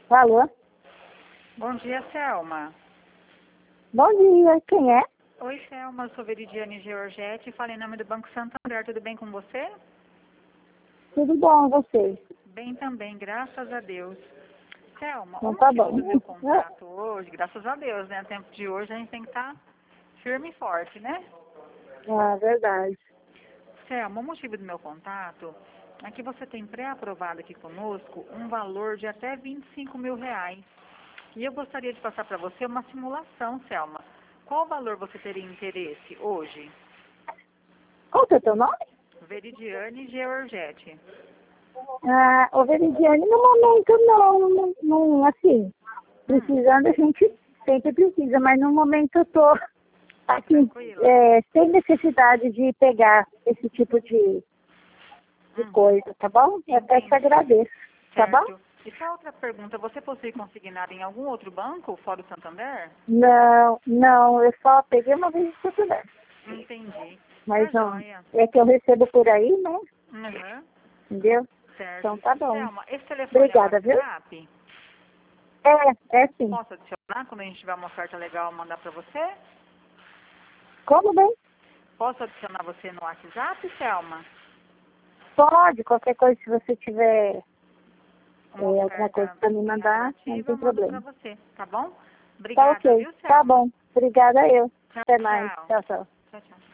Alô? Bom dia, Selma. Bom dia, quem é? Oi, Selma, eu sou Veridiane Georgetti, falei em nome do Banco Santander, tudo bem com você? Tudo bom, você? Bem também, graças a Deus. Selma, o Então tá motivo bom. do meu contato hoje, graças a Deus, né? No tempo de hoje a gente tem que estar firme e forte, né? Ah, verdade. Selma, o motivo do meu contato é que você tem pré-aprovado aqui conosco um valor de até R$ 25.000. E eu gostaria de passar para você uma simulação, Selma. Qual valor você teria interesse hoje? Qual que é o teu nome? Veridiane Georgetti. Ah, ô Veridiane, no momento não, assim, precisando a gente sempre precisa, mas no momento eu tô, assim, Tranquila? sem necessidade de pegar esse tipo de coisa, tá bom? Eu até te Entendi. agradeço, tá bom? Certo. E só outra pergunta, você possui consignado em algum outro banco, fora o Santander? Não, eu só peguei uma vez de Portugal. Entendi. Mas Tá não, joia. é que eu recebo por aí, né? Uhum. Entendeu? Certo. Então tá bom. Selma, esse telefone é o Obrigada, viu? WhatsApp? É sim. Posso adicionar quando a gente tiver uma oferta legal mandar para você? Como bem? Posso adicionar você no WhatsApp, Selma? Pode, qualquer coisa, se você tiver Uma alguma coisa oferta para me bem mandar, não atrativa, tem eu mando para problema. você, tá bom? Tá Obrigada, ok. viu, Tá Selma? bom. Obrigada eu. Tchau, Até mais. tchau. Tchau, tchau. Tchau, tchau.